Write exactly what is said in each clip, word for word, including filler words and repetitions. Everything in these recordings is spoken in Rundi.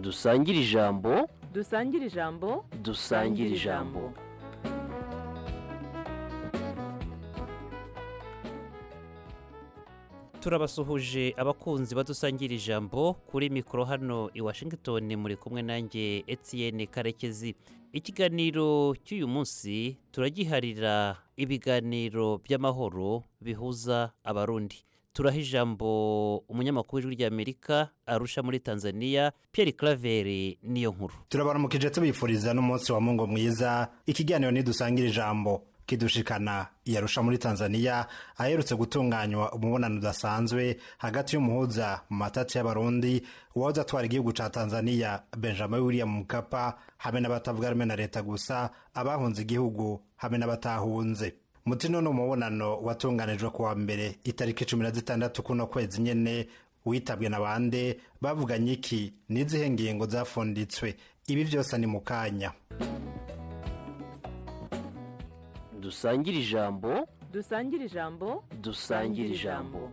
dusangire ijambo dusangire ijambo dusangire ijambo. turabasuhuje abakunzi badusangira ijambo kuri mikoro hano i Washington, muri kumwe nanjye Etienne Karekezi. Ikiganiro cy'uyu munsi turagiharira ibiganiro by'amahoro bihuza abarundi. Turaha ijambo umunyamakuru w'ijwi ry'Amerika Arusha muri Tanzania, Pierre Claver niyo nkuru. Turabaramukije tubifuriza n'umunsi wa Mungu mwiza. Ikiganiro ni dusangira ijambo kidushikana Arusha muri Tanzania, aherutse gutunganywa umubonano udasanzwe hagati y'umuhuza mu matati y'abarundi uwahoze atwara igihugu ca Tanzania Benjamin William Mkapa hamwe n'abatavuga rumwe na leta gusa, abahunze igihugu hamwe n'abatahunze. Mutino no mubonano watunganijwe kuwa mbere itariki cumi na zitandatu kuno kwezi nyene, witabwe n'abande bavuganye iki n'izihe ngingo zafunditswe. Ibi byose ni mukanya. Dusangire ijambo dusangire ijambo dusangire ijambo.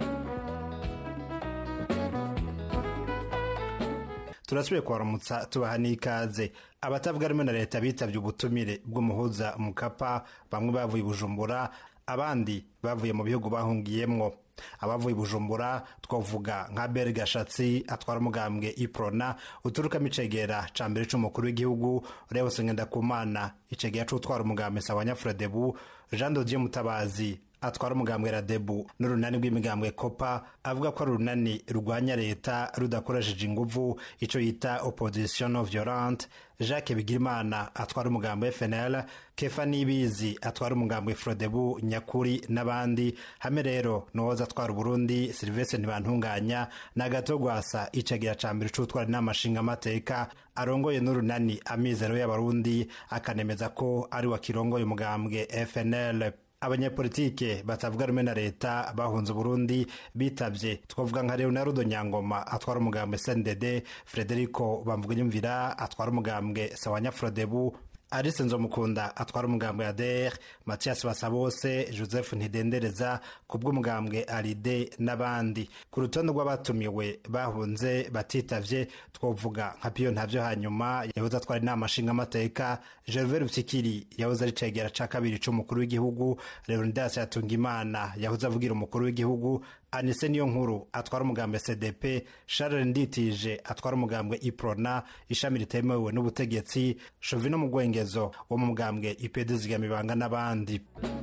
Turasubiye kubaramutsa tubaha n'ikaze. Abatavuga rumwe na leta bitavye ubutumire bw'umuhuza Mkapa, bamwe bavuye Bujumbura, abandi bavuye mu bihugu bahungiyemwo. Abavuye Bujumbura twavuga nka Bergashatsi atwara umugambwe Iprona uturuka micegera ca mbere c'umukuru w'igihugu, Leo Sengendakumana icegera c'utwara umugambwe Sawanyafrodebu, Jean Dodier Mutabazi atwara umugambwe Radebu n'urunani rw'imigambwe Kopa avuga ko urunani rurwanya leta rudakoresheje inguvu, ico yita opposition non violente. Jacques Bigirimana atwara umugambwe F N L, Kefa Nibizi atwara umugambwe Frodebu nyakuri n'abandi. Hame rero noza atwara Burundi Sylvestre Ntibantunganya na Gatogwasa icegera ca mbere c'utwara n'amashinga amateka arongoye n'urunani Amizero y'abarundi, akanemeza ko ari wa kirongoye umugambwe F N L. Abanyepolitike batavuga rumwe na leta bahunze Burundi bitavye twavuga nka Leonardo Nyangoma atwara umugambwe S N D D, Frederico Bamvuganyumvira atwara umugambwe Sawanyafrodebu, Alice Nzomukunda atwara umugambwe A D R, Mathias Basabose, Joseph Ntidendereza kubw'umugambwe Alide n'abandi. Ku rutonde rw'abatumiwe bahunze batitavye twavuga nka Pio Ntavyo hanyuma yahoze atwara n'amashinga amateka, Gervais Rupyikiri yahoze ari cegera ca kabiri c'umukuru w'igihugu, Leonidas Yatungimana yahoze avugira umukuru w'igihugu, Anise Niyonkuru atwara umugambwe C D P, Charles Nditije atwara umugambwe Iprona ishami ritemewe n'ubutegetsi, Shovino Mugwengezo wo mu mugambwe I P D Zigamibanga n'abandi.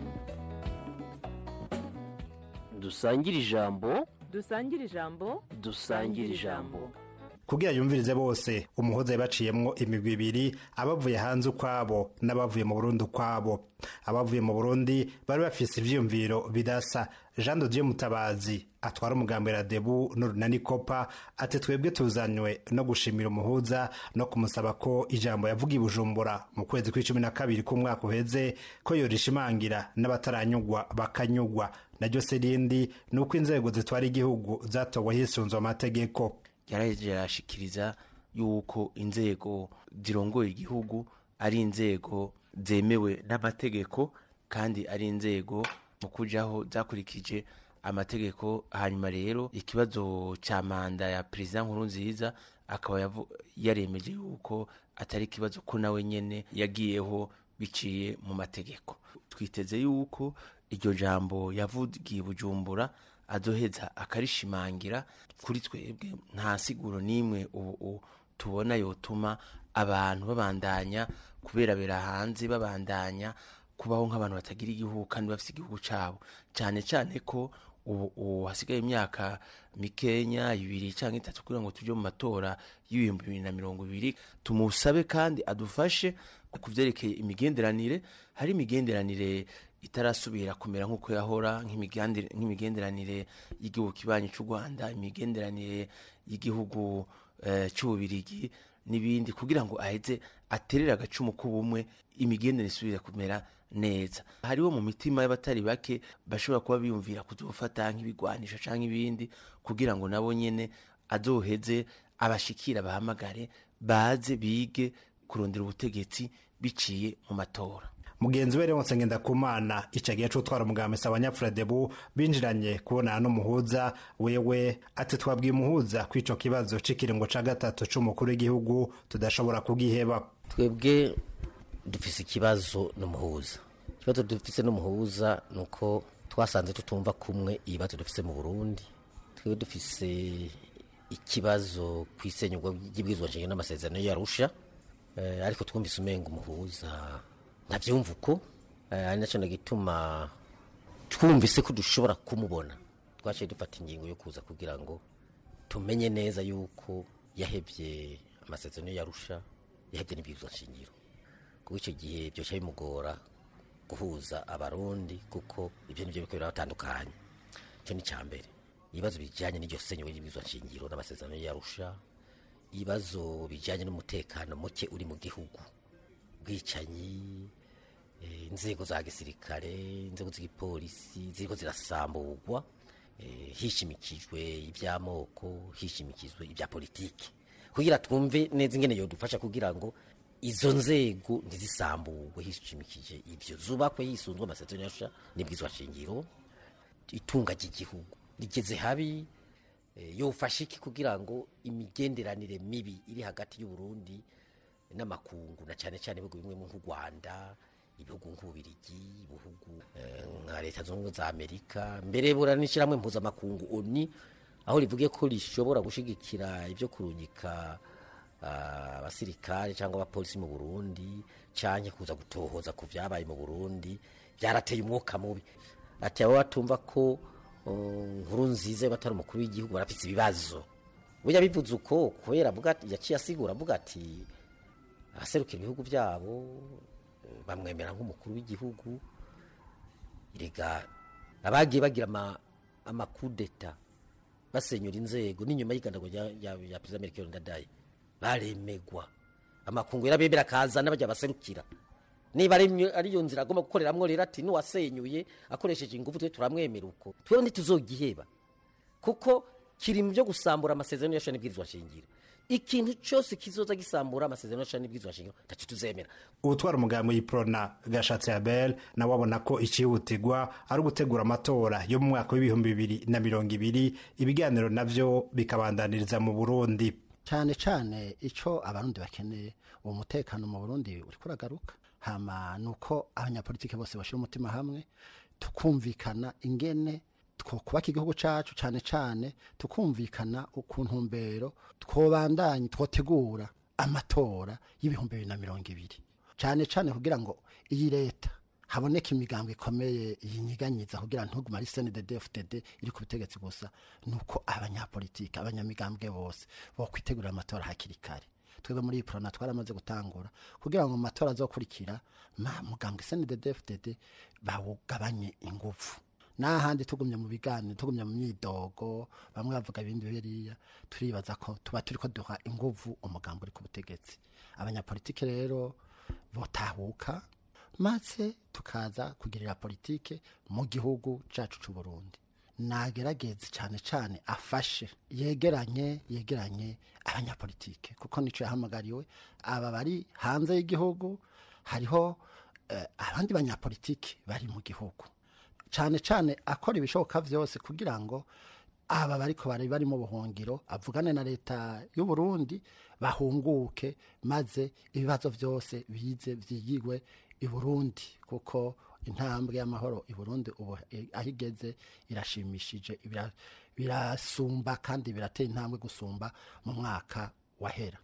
Dusangire ijambo dusangire ijambo dusangire ijambo. Kugira yumvirize bose, umuhoza yabaciyemwo imigwi ibiri, abavuye hanze ukwabo n'abavuye mu Burundi ukwabo. Abavuye mu Burundi bari bafise ivyiyumviro bidasa. Jean Dodier Mutabazi atwara umugambwe Radebu n'urunani Kopa ati twebwe tuzanywe no gushimira umuhuza no kumusaba ko ijambo yavuga i Bujumbura mu kwezi kw'icumi na kabiri k'umwaka uheze ko yorishimangira n'abataranyugwa bakanyugwa. Naryo serindi nuko inzego zitwara igihugu zatowe hisunzwe amategeko. Yaraje yarashikiriza yuko inzego zirongoye igihugu ari inzego zemewe n'amategeko kandi ari inzego mu kujaho zakurikije amategeko. Hanyuma rero ikibazo ca manda ya President Nkurunziza akaba yaremeje yuko atari ikibazo ko nawe nyene yagiyeho biciye mu mategeko. Twiteze yuko iryo jambo yavugiye Bujumbura azoheza akarishimangira. Kuri twebwe nta siguro nimwe ubu tubona yotuma abantu babandanya kubera bera hanze, babandanya kubaho nk'abantu batagira igihugu kandi bafite igihugu cabo, cyane cyane ko ubu hasigaye imyaka mikenya ibiri cyangwa itatu kugira ngo tujye mu matora y'ibihumbi bibiri na mirongo ibiri. Tumusabe kandi adufashe kuvyerekeye imigenderanire. Hari imigenderanire itarasubira kumera nk'uko yahora, nk'imigenderanire y'igihugu kibanyi cy'u Rwanda, imigenderanire y'igihugu uh, cy'Ububirigi n'ibindi, kugira ngo aheze aterera agacumu k'ubumwe imigenderanire isubira kumera neza. Hariho mu mitima y'abatari bake bashobora kuba biyumvira kuzofata nk'ibigwanisho canke ibindi kugira ngo nabo nyene azoheze abashikira bahamagare baze bige kurondera ubutegetsi biciye mu matora. mugenzi we Leonce Ngendakumana ico gihe c'utwara umugambi Sabanyafrodebu binjiranye kubonana n'umuhuza wewe ati twabwiye umuhuza ko ico kibazo c'ikiringo ca gatatu c'umukuru w'igihugu tudashobora kugiheba. Twebwe dufise ikibazo n'umuhuza, ikibazo dufise n'umuhuza nuko twasanze tutumva kumwe ibibazo dufise mu Burundi. Twebwe dufise ikibazo kwisenyurwa ry'ibwirizwa nshingiro n'amasezerano y'Arusha, eh, ariko twumvise umenga umuhuza ntavyumva uko, eh, ari naco gituma twumvise ko dushobora kumubona. Twaciye dufata ingingo yo kuza kugira ngo tumenye neza yuko yahevye amasezerano y'Arusha, yahevye n'ibwirizwa nshingiro. Kuko ico gihe byo cyo bimugora guhuza abarundi kuko ibyo nibyo biko biratandukanye. Cyo ni cyambere. Ibibazo bijanye n'iryo senywe y'ibwirizwa nshingiro n'amasezerano y'Arusha, ibibazo bijanye n'umutekano muke uri mu gihugu, bwicanyi, e, inzego za gisirikare, inzego z'igipolisi ziriko zirasamburwa, e, hishimikijwe iby'amoko, hishimikizwe ibya politiki, kugira twumve neza ingene yo dufasha kugira ngo izo nzego ntizisamburwe, hishimikije ibyo zubakwe yisunzwe amasezerano y'Arusha n'ibwirizwa nshingiro. Itunga ry'igihugu rigeze habi, e, yofasha iki kugira ngo imigenderanire mibi iri hagati y'u Burundi n'amakungu na cyane cyane ibihugu bimwe mu Rwanda, ibihugu nk'Ubirigi, ibihugu nka leta zunze za Amerika, mbere buranishiramwe mpuzamakungu O N U, aho rivuge ko rishobora gushigikira ibyo kurunyika abasirikare uh, cyangwa abapolisi mu Burundi, cyane kuza gutohoza ku vyabaye mu Burundi, byarateye umwuka mubi. Ati abo batumva ko nkuru nziza batari umukuru w'igihugu barafite ibibazo. Buya bivuze uko kubera avuga yaciye asigura avuga ati aserukira ibihugu byabo bamwemera nk'umukuru w'igihugu. Irega abagiye bagira ama amakudeta basenyura inzego n'inyuma y'igandagwa ya ya, ya President Melchior Ndadaye baremegwa, amakungu yarabemera kazana bajya baserukira. Niba ari yo nzira agomba gukoreramwo rero ati nuwasenyuye akoresheje ingufu twe turamwemera uko twe ntituzogiheba, kuko kiri mu byo gusambura amasezerano y'Arusha n'ibwirizwa nshingiro. Ikintu cyose kizoza gisambura amasezerano y'Arusha n'ibwirizwa nshingiro tacu tuzemera. Utwara umugambi w'Iprona Gashatsi Abel na wabona ko icihutirwa ari gutegura amatora yo mu mwaka w'ibihumbi bibiri na mirongo ibiri, ibiganiro navyo bikabandaniriza mu Burundi. Cyane cyane ico abarundi bakeneye uwo mutekano mu Burundi uri kuragaruka, hama nuko abanyapolitike bose bashira umutima hamwe tukumvikana ingene two kubaka igihugu cacu, cyane cyane tukumvikana ukuntu mbero twobandanye twotegura amatora y'ibihumbi bibiri na mirongo ibiri, cyane cyane kugira ngo iyi leta haboneka imigambwe ikomeye yinyiganyiza kugira ntuguma ari C N D D F D D iri ku butegetsi gusa. Nuko abanyapolitike abanyamigambwe bose bo kwitegura amatora hakiri kare. Twebwe muri Iprona twaramaze gutangura kugira ngo amatora azokurikira ma mugambwe C N D D F D D bawugabanye ingufu. Nahandi tugumye mu biganiro, tugumye mu myidogo, bamwe bavuga ibindi biriya, turibaza ko tuba turiko duha ingufu umugambwe uri ku butegetsi. Abanyapolitike rero botahuka maze tukaza kugirira politike mu gihugu cacu c'u Burundi. Nagerageze cyane cyane afashe yegeranye yegeranye abanyapolitike, kuko nico yahamagariwe. Aba bari hanze y'igihugu, hariho uh, abandi banyapolitike bari mu gihugu, cyane cyane akora ibishoboka vyose kugira ngo aba bariko bari bari mu buhungiro avugane na leta y'u Burundi bahunguke, maze ibibazo vyose bize vyigigwe i Burundi, kuko intambwe y'amahoro i Burundi ubu ahigeze irashimishije, birasumba kandi birateye intambwe gusumba mu mwaka wahera.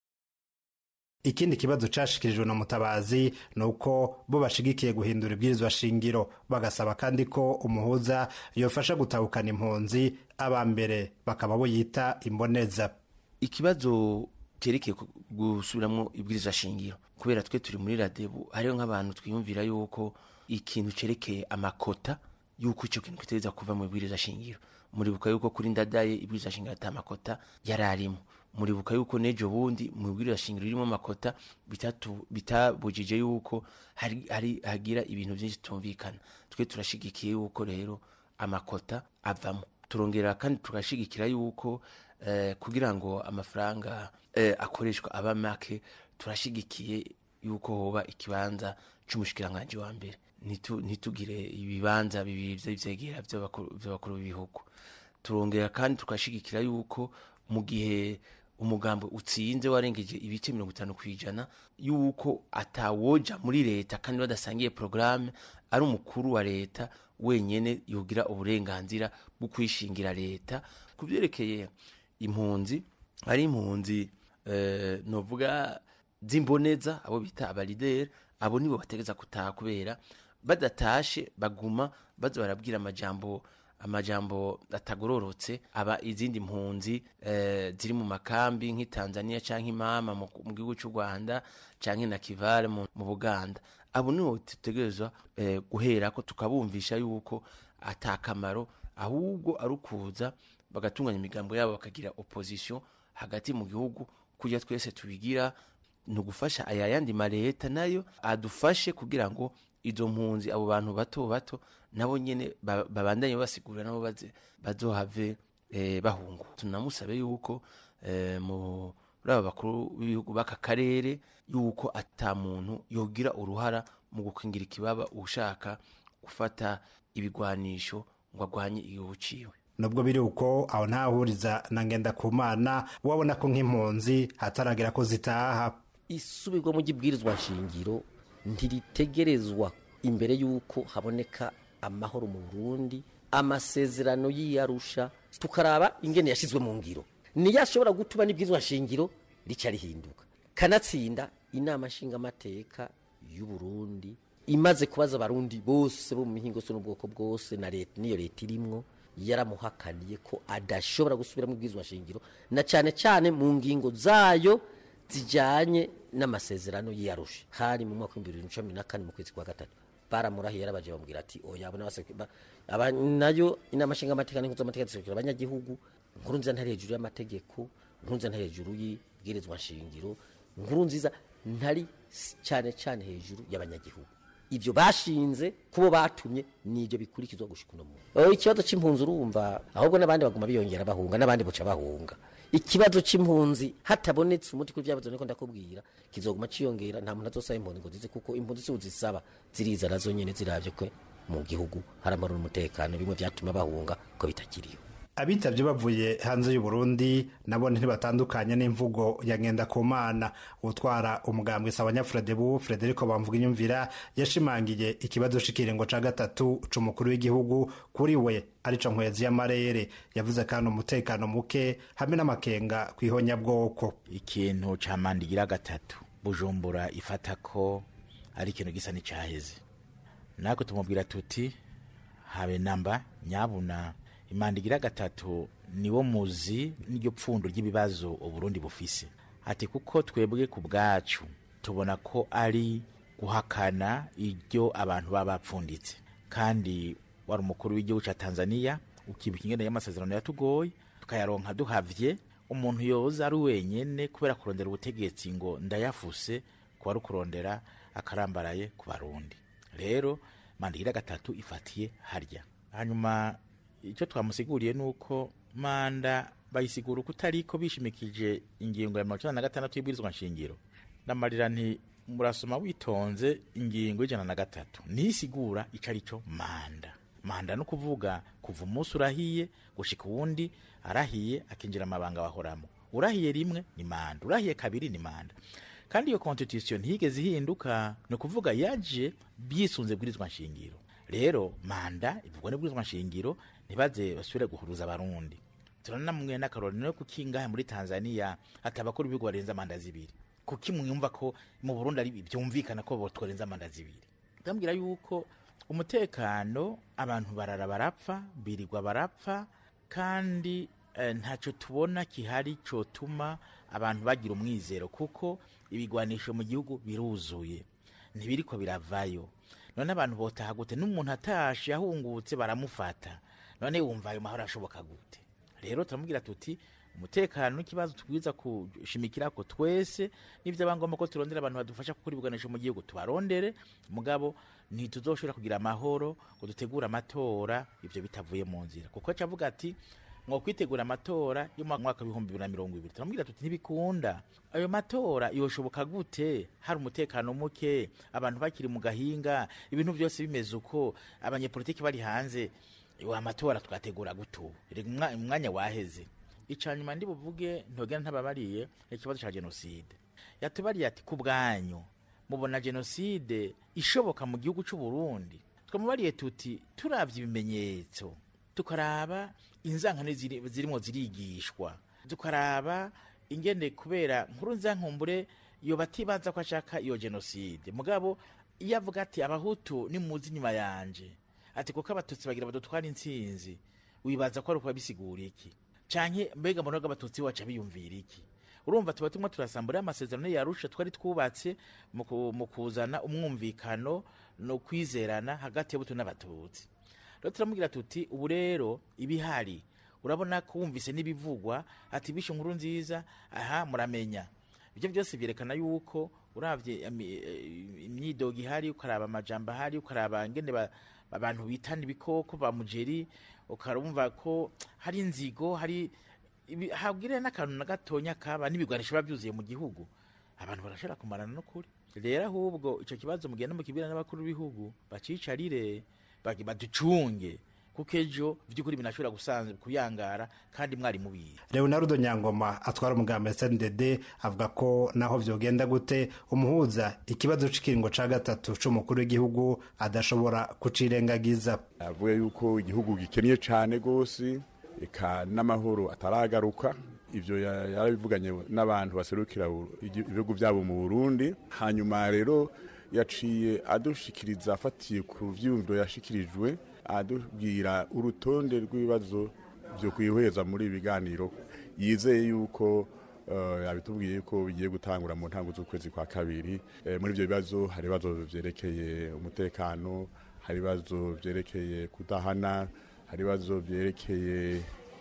Ikindi kibazo cashikirijwe na Mutabazi nuko bo bashigikiye guhindura ibwirizwa shingiro, bagasaba kandi ko umuhuza yofasha gutahukana impunzi, abambere bakaba bo yita imboneza. Ikibazo cerekeye gusubiramwo ibwirizwa shingiro, kubera twe turi muri Radebu hariho nk'abantu twiyumvira yuko ikintu cerekeye amakota yuko ico kintu kiteza kuva mu ibwirizwa shingiro. Muribuka yuko kuri Ndadaye ibwirizwa shingiro ata makota yararimo. Muribuka yuko nejo bundi mu ibwirizwa shingiro ririmo makota bitatu bitabujije yuko hari hari hagira ibintu byinshi tumvikana. Twe turashigikiye yuko rero amakota avamo. Turongera kandi tukashigikira yuko eh, kugira ngo amafaranga eh, akoreshwa aba make, turashigikiye yuko hoba ikibanza c'umushikiranganje wa mbere Nitu, nitugire ibibanza bibiri vy'ivyegera vy'abakuru b'ibihugu. Turongera kandi tukashigikira yuko mu gihe umugambo utsinze warengeje ibice mirongo itanu kwijana yuko atawoja muri leta kandi badasangiye programme ari umukuru wa leta wenyene yogira uburenganzira bwo kwishingira leta. Kuvyerekeye impunzi, ari impunzi eh, novuga zimboneza abo bita abalideri, abo nibo bategeza kutaha kubera badatashe baguma baza barabwira amajambo amajambo atagororotse aba izindi mpunzi eh, ziri mu makambi nk'i Tanzania canke imama mu gihugu cy'u Rwanda canke na Kivale mu, mu Buganda. Abo nibo tutegerezwa eh, guhera ko tukabumvisha yuko atakamaro ahubwo arukuza bagatunganya imigambo yabo bakagira opposition hagati mu gihugu kujya twese tubigira no gufasha aya yandi mareta nayo adufashe kugira ngo izo mpunzi abo bantu bato bato nabo nyene babandanye basigura nabo baze bazohave eh, bahungu. Tunamusabe yuko eh, mu raba bakuru b'ibihugu baka karere yuko ata muntu yogira uruhara mu gukingira ikibaba ushaka gufata ibigwanisho ngo agwanye igihugu ciwe. Nubwo biri uko aho ntahuriza na Ngendakumana wabona ko nk'impunzi hataragira ko zitaha. Isubirwa mu gibwirizwa nshingiro ntiritegerezwa imbere yuko haboneka amahoro mu Burundi, amasezerano y'Arusha tukaraba ingene yashizwe mu ngiro niyo ashobora gutuma n'ibwirizwa nshingiro rica rihinduka. Kanatsinda inama nshinga amateka y'u Burundi imaze kubaza abarundi bose bo mu mihingo so n'ubwoko bwose na leta niyo leta irimwo yaramuhakaniye ko adashobora gusubira mu bwirizwa nshingiro na cyane cyane mu ngingo zayo zijanye n'amasezerano y'Arusha. Hari mu mwaka wa bibiri na cumi na kane mu kwezi kwa gatatu baramurahiye yarabaje bamubwira ati oya abona aba nayo inama nshinga amateka n'inkuzo amateka zishikira abanyagihugu nkuru nziza ntari hejuru y'amategeko, nkuru nziza ntari hejuru y'ibwirizwa nshingiro, nkuru nziza ntari cyane cyane hejuru y'abanyagihugu. Ivyo bashinze kubo batumye nivyo bikurikizwa gushika no mu. Oh, ikibazo c'impunzi urumva ahubwo nabandi baguma biyongera bahunga nabandi buca bahunga. Ikibazo c'impunzi hatabonetse umuti kuri byabazo niko ndakubwira kizoguma ciyongera nta muntu azosaba impunzi ngo zize kuko impunzi si uzisaba ziriza nazo nyene ziravye ko mu gihugu haramara umutekano bimwe vyatuma bahunga ko bitakiriyo. Abitavye bavuye hanze y'u Burundi nabo ntibatandukanye n'imvugo ya Ngendakumana. Utwara umugambwe Sabanyafrodebu Frederico Bamvuga inyumvira yashimangiye ikibazo c'ikiringo ca gatatu c'umukuru w'igihugu kuri we arico nkwezi y'amarere. Yavuze kandi umutekano muke hamwe n'amakenga kwihonya bwoko. Ikintu ca mandigira gatatu Bujumbura ifata ko ari ikintu gisa n'icaheze, nako tumubwira tuti habe namba nyabuna imandigira gatatu niwo muzi n'iryo pfundo ry'ibibazo Uburundi bufise. Ati kuko twebwe ku bwacu tubona ko ari guhakana iryo abantu baba bapfunditse, kandi wari umukuru w'igihugu ca Tanzania ukibuka ingene y'amasezerano yatugoye tukayaronka duhavye umuntu yoza ari wenyene kubera kurondera ubutegetsi ngo ndayafuse ko ari kurondera akarambaraye ku Barundi. Rero mandigira gatatu ifatiye harya. Hanyuma icyo twamusiguriye nuko manda bayisigura uko utariko bishimikije ingingo ya mirongo icenda na gatandatu y'ibwirizwa nshingiro. Ndamarira nti murasoma witonze ingingo y'ijana na gatatu nisigura ico arico manda. Manda no kuvuga kuva umunsi urahiye gushika uwundi arahiye akinjira amabanga bahoramo. Urahiye rimwe ni manda, urahiye kabiri ni manda. Kandi iyo constitution ntigeze ihinduka, no kuvuga yaje byisunze bwirizwa nshingiro. Rero manda ivugwa n'ibwirizwa nshingiro ntibaze basubire guhuruza abarundi. Turana mwe n'akarori no kukinga muri Tanzania atabakuru bigo barenza manda zibiri. Kuki mwumva ko mu Burundi ari byumvikana ko botworenza manda zibiri? Ndambwira yuko umutekano abantu barara barapfa birirwa barapfa kandi eh, ntaco tubona kihari cyo tuma abantu bagira umwizero kuko ibigwanisho mu gihugu biruzuye ntibiriko biravayo. None abantu botaha gute n'umuntu atashe ahungutse baramufata, none wumva ayo mahoro ashoboka gute? Rero turamubwira tuti umutekano n'ikibazo tugwiza kushimikira ko twese n'ivyo bangomba ko turondera abantu badufasha gukora ibigwanisho mu gihugu tubarondere, mugabo ntituzoshobora kugira amahoro ngo dutegura amatora ivyo bitavuye mu nzira. Kuko cavuga ati mwo kwitegura amatora yo mu mwaka w'ibihumbi bibiri na mirongo ibiri turamubwira tuti ntibikunda ayo matora yoshoboka gute hari umutekano muke abantu bakiri mu gahinga ibintu byose bimeze uko abanyepolitiki bari hanze wa matora twategura gutu umwanya waheze icanyuma ndi buvuge ntogera ntababariye ikibazo ca genocide yatubariye ati ku bwanyu mubona genocide ishoboka mu gihugu cy'u Burundi twamubariye tuti turavye ibimenyetso tukaraba inzankane zirimo zirigishwa tukaraba ingene kubera nkuru nzankumbure yo batibaza ko ashaka iyo genocide mugabo iyo avuga ati abahutu ni muzi nyuma yanje ati kuko abatutsi bagira badutwara intsinzi wibaza ko ari kuba bisigura iki canke mbega mbona abatutsi waca biyumvira iki urumva tuba tumwe turasambura amasezerano yarusha twari twubatse mu kuzana umwumvikano no kwizerana hagati y'abutu n'abatutsi rero turamubwira tuti ubu rero ibihari urabona ko wumvise n'ibivugwa ati bishe nkuru nziza aha muramenya ibyo byose byerekana yuko uravye imyidogo ihari ukaraba amajambo ahari ukaraba ngene abantu bitana ibikoko ba mujeri ukarumva ko hari inzigo hari habwire n'akantu na gatonya kaba n'ibigwanisho babyuzuye mu gihugu abantu barashara kumarana no kuri rero ahubwo ico kibazo mugenda mu kibira n'abakuru b'ibihugu bacicarire bagi baducunge kuko ejo vy'ukuri binashobora gusanzwe kuyangara kandi mwari mubiye. Leonardo Nyangoma atwara umugambi S N D D avuga ko naho vyogenda gute umuhuza ikibazo c'ikiringo ca gatatu c'umukuru w'igihugu adashobora kucirengagiza. Avuga yuko igihugu gikeniye cane gose eka n'amahoro ataragaruka ivyo yarabivuganye n'abantu baserukira ibihugu vyabo mu Burundi hanyuma rero yaciye adushikiriza afatiye ku vyumviro yashikirijwe adubwira urutonde rw'ibibazo byo kwihweza muri ibiganiro yizeye yuko yabitubwiye uh, ko bigiye gutangura mu ntango z'ukwezi kwa kabiri e, muri ivyo bibazo hari bibazo vyerekeye umutekano hari bibazo vyerekeye kudahana hari bibazo vyerekeye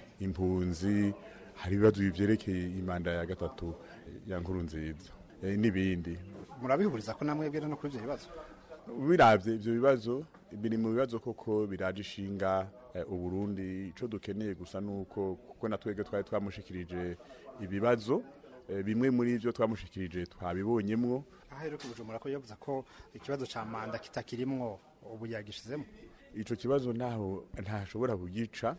impunzi hari bibazo vyerekeye imanda ya gatatu ya nkuru nziza e, n'ibindi murabihuriza ko namwe bwira no kuri ivyo bibazo biravye ivyo bibazo biri mu bibazo koko biraje ishinga u Burundi ico dukeneye gusa nuko kuko natwege twari twamushikirije ibibazo bimwe muri ivyo twamushikirije twabibonyemwo aheruka Bujumbura ko yavuze ko ikibazo ca manda kitakirimwo ubu yagishizemo ico kibazo naho ntashobora kugica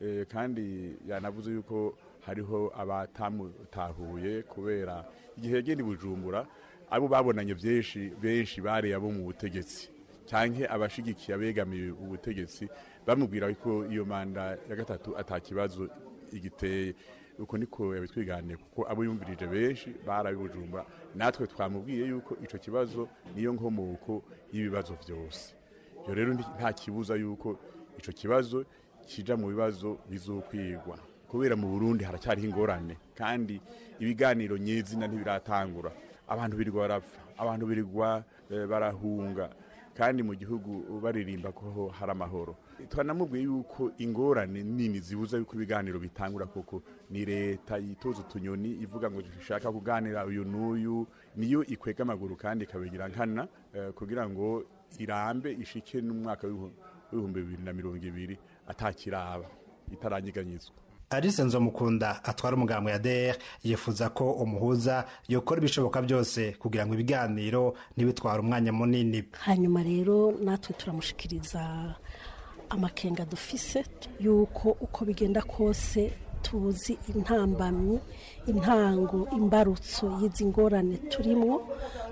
kandi yanavuze yuko hariho abatamutahuye kubera igihe yagenda Bujumbura abo babonanye byinshi benshi bari abo mu butegetsi canke abashigikiye abegamiye ubutegetsi bamubwira ko iyo manda ya gatatu atakibazo igiteye uko niko yabitwiganiye kuko abo yumvirije benshi barabijumba natwe twamubwiye yuko ico kibazo niyo nkomoko y'ibibazo byose yo rero nta kibuza yuko ico kibazo kija mu bibazo bizokwigwa kubera mu Burundi haracyari ingorane kandi ibiganiro nyezina ntibiratangura abantu birirwa barapfa abantu birirwa e, barahunga kandi mu gihugu baririmba ko hari amahoro twanamubwiye yuko ingorane nini zibuza yuko ibiganiro bitangura koko ni leta yitoza utunyoni ivuga ngo dushaka kuganira uyu n'uyu niyo ikwega amaguru kandi ikabigira nkana e, kugira ngo irambe ishike n'umwaka w'ibihumbi bibiri na mirongo ibiri atakiraba itaranyiganyizwa. Alice Nzomukunda atwara umugambo ya D R yifuza ko umuhuza yokora ibishoboka byose kugira ngo ibiganiro ntibitwara umwanya munini. Hanyuma rero natwe turamushikiriza amakenga dufise yuko uko bigenda kose tuzi intambamyi intango imbarutso y'izi ngorane turimo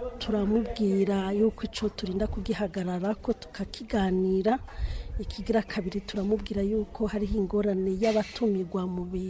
turamubwira yuko ico turinda kugihagarara ko tukakiganira ikigira kabiri turamubwira yuko hariho ingorane y'abatumirwa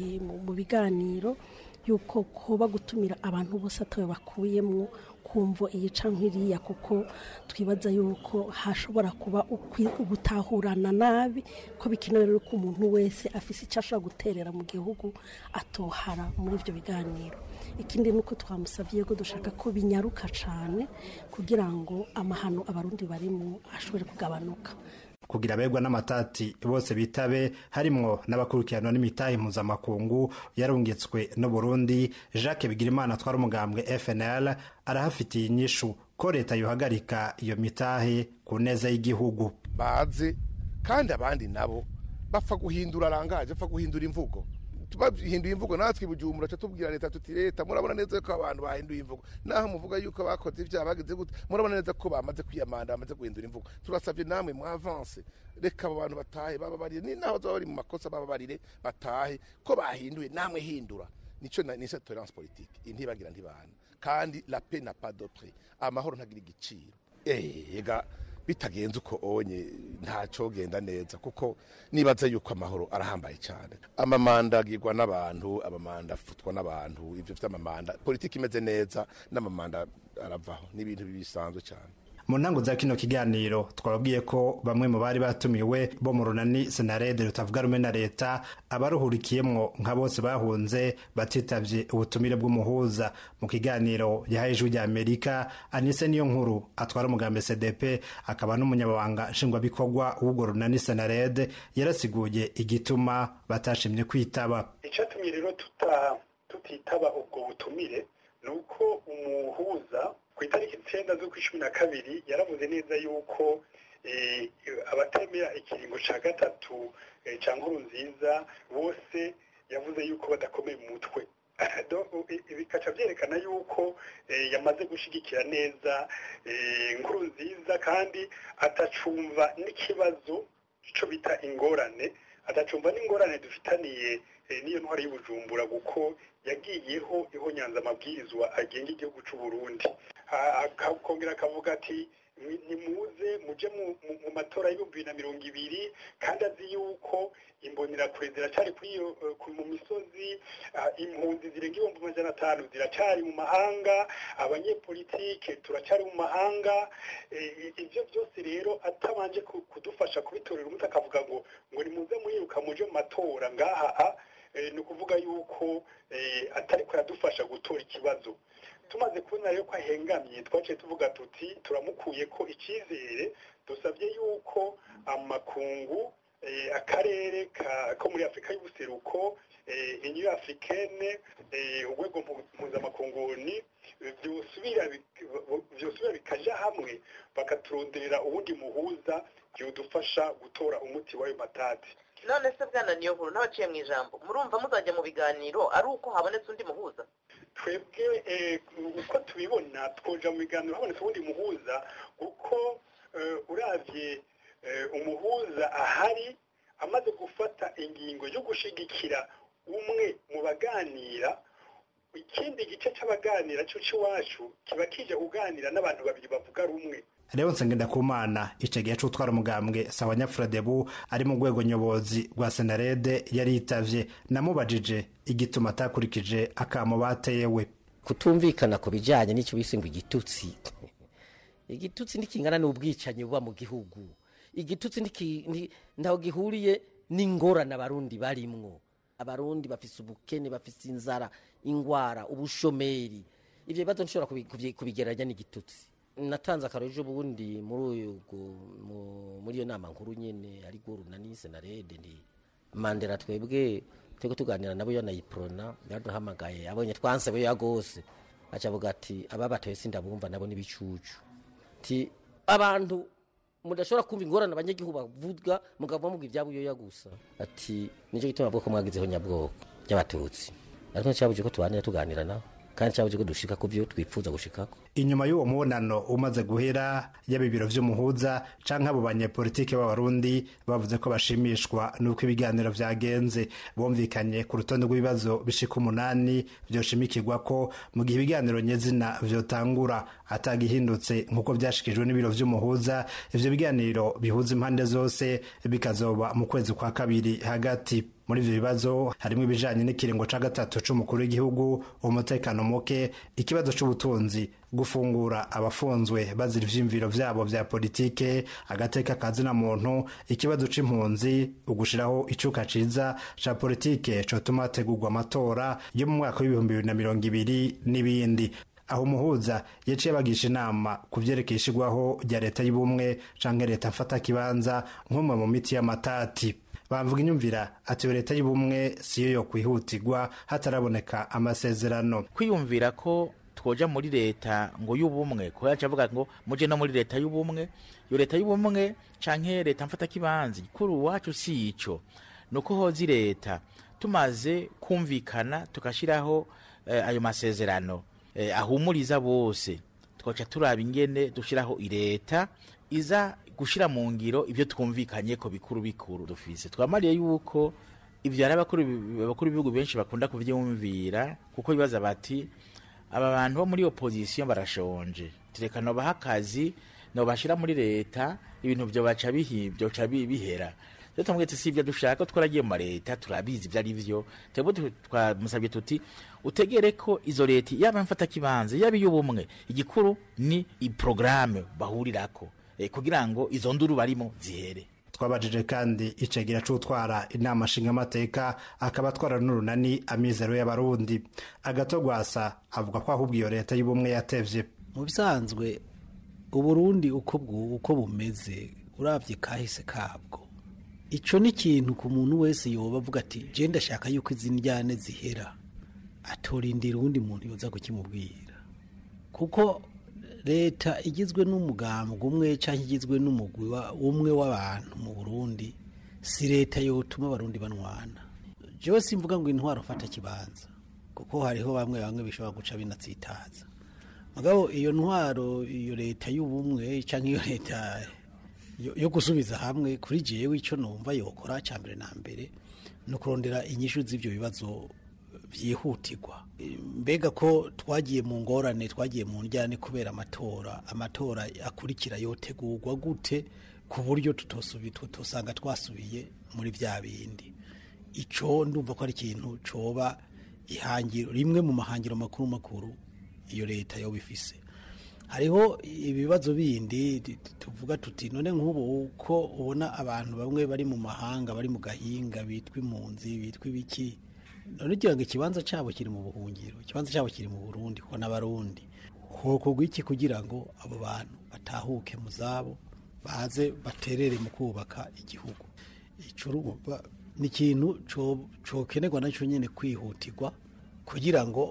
mu biganiro yuko kuba gutumira abantu bose atawe bakuyemwo kumvo iyi cankiriya kuko twibaza yuko hashobora kuba ugutahurana nabi ko bikenewe rero ko umuntu wese afise icyo ashobora guterera mu gihugu atohara muri ivyo biganiro. Ikindi nuko twamusavye ko dushaka ko binyaruka cane kugira ngo amahano abarundi barimo ashobore kugabanuka kugira abegwa n'amatati bose bitabe harimwo n'abakurikirana n'imitahe mpuzamakungu yarungitswe no Burundi. Jacques Bigirimana atwara umugambwe F N L arahafitiye inyishu ko leta yohagarika iyo mitahe ku neza y'igihugu bazi kandi abandi nabo bapfa guhindura rangaje bapfa guhindura imvugo bahinduye imvugo natwe ibujumbura cyo tubwira leta tuti leta murabona neza ko abantu bahinduye imvugo naho muvuga yuko bakoze ibyaha bagize gute murabona neza ko bamaze kwiyamanda bamaze guhindura imvugo turasavye namwe mu avance reka abo bantu batahe baba barire ni naho zo bari mu makosa baba barire batahe ko bahinduye namwe hindura nico ni cette tolérance politique intibagira ntibana kandi la paix n'a pas de prix amahoro ntagira igiciro eh ega bitagenze uko onye ntaco genda neza kuko nibaza yuko amahoro arahambaye cyane amamanda agirwa n'abantu amamanda afutwa n'abantu ivyo vy'amamanda politiki imeze neza n'amamanda aravaho n'ibintu bibisanzwe cyane. mu ntango za kino kiganiro twababwiye ko bamwe mu bari batumiwe bo mu runani senarede rutavuga rumwe na leta abaruhurikiyemwo nka bose bahunze batitavye ubutumire bw'umuhuza. Mu kiganiro yahaye ijwi rya Amerika, Anise niyo nkuru atwara umugambi C D P akaba n'umunyamabanga nshingwabikorwa w'ubwo runani senarede yarasiguye igituma batashimye kwitaba. Icatumye rero tuta tutitaba ubwo butumire nuko umuhuza ku itariki icyenda z'ukwa cumi na kabiri yaravuze neza yuko abatemera ikiringo cya gatatu cya Nkurunziza bose yavuze yuko badakomeye mu mutwe bikaca byerekana yuko yamaze gushyigikira neza Nkurunziza kandi atacumva n'ikibazo cyo bita ingorane atacumva n'ingorane dufitaniye niyo ntwari y'Ubujumbura kuko yagiyeho ihonyanza amabwirizwa agenga igihugu cy'u Burundi akongera akavuga ati nimuze muje mu matora y'ibihumbi na mirongo ibiri kandi azi yuko imbonerakure ziracyari kuri iyo mu misozi impunzi zirenga ibihumbi amajana atanu ziracyari mu mahanga abanyepolitike turacyari mu mahanga ibyo byose rero atabanje kudufasha kubitorera umuti akavuga ngo ngo nimuze muriruka muje mu matora ngaha ni ukuvuga yuko atari ko yadufasha gutora ikibazo. Tumaze kubona rero ko ahengamye twaciye tuvuga tuti turamukuye ko icyizere dusabye yuko amakungu akarere ko muri Afurika y'ubuseruko Union Africaine urwego mpuzamakungu ni byosubira byosubira bikaja hamwe bakaturonderera ubundi muhuza byodufasha gutora umuti w'ayo matati. None se bwana niyo nkuru n'abaciye mu ijambo murumva muzajya mu biganiro ari uko habonetse undi muhuza? Twebwe uko tubibona twoja mu biganiro habonetse ubundi muhuza uko uravye umuhuza ahari amaze gufata ingingo yo gushigikira umwe mu baganira ikindi gice c'abaganira cyo cy'iwacu kiba kije kuganira n'abantu babiri bavuga rumwe. Leo Nsengendakumana ico gihe c'utwara umugambwe sawa Nyafradebu ari mu rwego nyobozi rwa Senarede yari yitavye namubajije igituma atakurikije akamo bateyewe. Kutumvikana ku bijanye n'icyo bisingwa igitutsi igitutsi nikingana n'ubwicanyi buba mu gihugu. Igitutsi niki ndaho gihuriye n'ingorane abarundi barimwo. Abarundi bafise ubukene bafise inzara ingwara ubushomeri ivyo bibazo nshobora kubigeranya n'igitutsi. Natanze akarojo bundi muri uyu muri iyo nama nkuru nyene ari go runani Senarede ndi Mandela twebwe twego tuganira nabo yo nayiprona yaduhamagaye abonye twansebe yagose acavuga ati ababatoye sindabumva nabo nibicucu ti abantu mudashobora kumva ingorane abanyagihugu bavuga mugava mu ivyabo yo yagusa ati nico gituma bwo ko mwagizeho nyabwoko y'abatutsi ariko cyabuje ko tubanira tuganira nawe kandi cyabuje ko dushika ku byo twipfuza gushikako. Inyuma y'uwo mubonano umaze guhera y'abibiro vy'umuhuza canke abo banyepolitike b'abarundi bavuze ko bashimishwa nuko ibiganiro vyagenze bomvikanye ku rutonde rw'ibibazo bishika umunani vyoshimikirwa ko mu gihe ibiganiro nyezina vyotangura atagihindutse nkuko vyashikijwe n'ibiro vy'umuhuza ivyo biganiro bihuza impande zose bikazoba mu kwezi kwa kabiri hagati. Muri ivyo bibazo harimo ibijanye n'ikiringo ca gatatu c'umukuru w'igihugu, umutekano muke, ikibazo c'ubutunzi, gufungura abafunzwe bazira ivyimviro vyabo vya politike, agateka kazina muntu, ikibazo c'impunzi, ugushiraho icuka ciza ca politike cotuma hategurwa amatora yo mu mwaka w'ibihumbi bibiri na mirongo ibiri n'ibindi. Aho umuhuza yaciye bagisha inama kuvyerekeye ishigwaho rya leta y'ubumwe canke leta mfata kibanza nk'umwe mu miti y'amatati. Bamvuga inyumvira ati leta y'ubumwe siyo yo kwihutirwa hataraboneka amasezerano. Kwiyumvira ko twoja muri leta ngo y'ubumwe ko yaca avuga ngo muje no muri leta y'ubumwe yo leta y'ubumwe canke leta mfata kibanzi kuri wacu si ico nuko hozi leta tumaze kumvikana tukashiraho eh, ayo masezerano eh, ahumuriza bose twaca turaba ingene dushiraho ileta iza gushira mu ngiro ibyo twumvikanye ko bikuru bikuru dufise twamariye yuko ivyo ari abakuru abakuru bihugu benshi bakunda kuvyumvira kuko bibaza bati aba bantu bo muri opposition barashonje tirekano bahakazi no bashira muri leta ibintu byo baca bihibyo ca bihera rero mwete sivyo dushaka twaragiye mu leta turabizi byari byo tebo twamusabye tuti utegere ko izo leta yaba mfata kibanze yabi y'ubumwe igikuru ni i programme bahurirako e, kugira ngo izo nduru barimo zihere. Twabajije kandi icegera c'utwara inama nshingamateka akaba twara n'urunani amizero y'abarundi agatogwasa avuga ko ahubwo iyo leta y'ubumwe yatevye. Mu bisanzwe uburundi uko uko bumeze uravye kahise kabwo ico ni kintu ku muntu wese yoba avuga ati je ndashaka yuko izindyane zihera atorindira undi muntu yoza kukimubwira kuko leta igizwe n'umugambwe umwe canke igizwe n'umugwi umwe w'abantu mu Burundi si leta yotuma abarundi banwana. Jewe simvuga ngo intwaro fata kibanza kuko hariho bamwe bamwe bishobora guca binatsitaza mugabo iyo ntwaro iyo leta y'ubumwe canke iyo leta yo, yo gusubiza hamwe kuri jewe ico numva yokora cyambere na mbere no kurondera inyishu z'ivyo bibazo vyihutirwa. Mbega ko twagiye mu ngorane twagiye mu njyane kubera amatora amatora akurikira yotegurwa gute ku buryo tutosubi tutosanga twasubiye muri vya bindi. Ico ndumva ko ari ikintu coba ihangiro rimwe mu mahangiro makuru makuru iyo leta yo bifise. Hariho ibibazo bindi tuvuga tuti none nk'ubu uko ubona abantu bamwe bari mu mahanga bari mu gahinga bitwa impunzi bitwa ibiki none ugira ngo ikibanza cyabo kiri mu buhungiro ikibanza cyabo kiri mu Burundi ko n'abarundi hoko gwiki kugira ngo abo bantu batahuke mu zabo baze baterere mu kubaka igihugu. Icurumva ni kintu cyo cokenerwa naco nyene kwihutirwa kugira ngo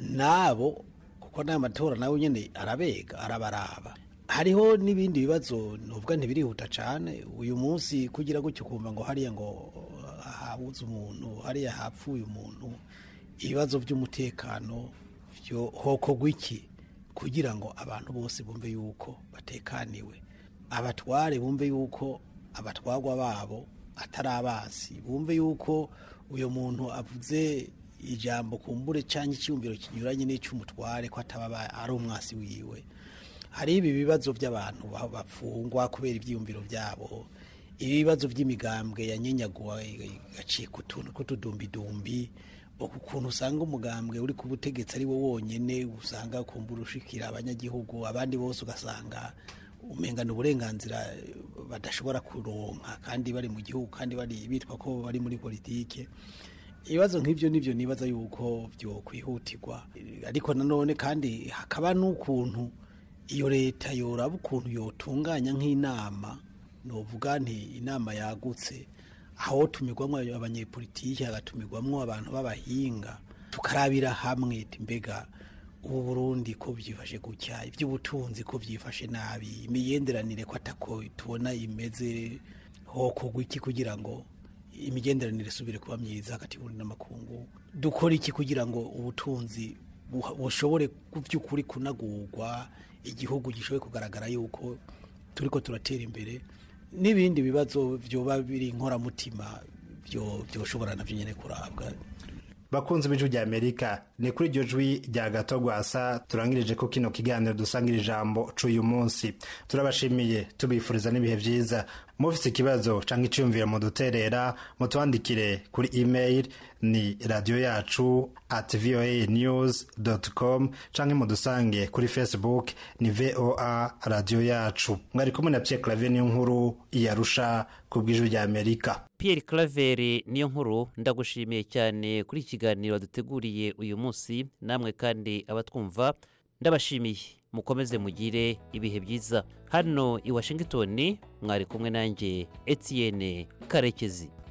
nabo kuko n'amatora nawe nyene arabega arabaraba. Hariho n'ibindi bibazo novuga ntibirihuta cane uyu munsi kugira gutyo kumva ngo hariya ngo habuze umuntu hariya hapfuye umuntu ibibazo by'umutekano byo hoko gwiki kugira ngo abantu bose bumve yuko batekaniwe abatware bumve yuko abatwagwa babo atarabasi bumve yuko uyo muntu avuze ijambo kumbure cyangwa icyumviro kinyuranye n'icumutware ko atababa ari umwasi wiwe. Hari ibi bibazo by'abantu bafungwa kubera ibyiyumviro byabo ibibazo by'imigambwe yanyenyaguwa gacika utuntu kutudumbidumbi ukuntu usanga umugambwe uri ku butegetsi ari wo wonyene usanga kumbura ushikira abanyagihugu abandi bose ugasanga umengana uburenganzira badashobora kuronka kandi bari mu gihugu kandi bari bitwa ko bari muri politike. Ibibazo nk'ivyo nivyo nibaza yuko byo kwihutirwa ariko nanone kandi hakaba n'ukuntu iyo leta yoraba ukuntu yotunganya nk'inama novuga nti inama yagutse aho tumirwamwo abanyepolitike hagatumirwamwo abantu b'abahinga tukarabira hamwe mbega ubu Burundi ko byifashe gutya iby'ubutunzi ko byifashe nabi imigenderanire ko atako tubona imeze hoko gwiki kugira ngo imigenderanire subire kuba myiza hagati y'Uburundi n'amakungu dukora iki kugira ngo ubutunzi bushobore kuvyukuri kunagurwa igihugu gishoboye kugaragara yuko turiko turatera imbere n'ibindi bibazo byoba biri nkora mutima byo byoshobora navyo nyene kurabwa. Bakunze b'ijwi rya Amerika ni kuri iryo jwi rya Gatogwasa turangirije ko kino kiganiro dusangira ijambo c'uyu munsi. Turabashimiye tubifuriza n'ibihe vyiza. Mufite ikibazo canke iciyumviro mu duterera mutwandikire kuri email ni radio yacu at voa news dot com canke mudusange kuri Facebook ni voa radio yacu. Mwari kumwe na Pierre Claver niyo nkuru yarusha ku bw'ijwi rya Amerika. Pierre Claver niyo nkuru ndagushimiye cyane kuri ikiganiro duteguriye uyu munsi namwe kandi abatwumva ndabashimiye mukomeze mugire ibihe byiza hano i Washington mwari kumwe nanjye Etienne Karekezi.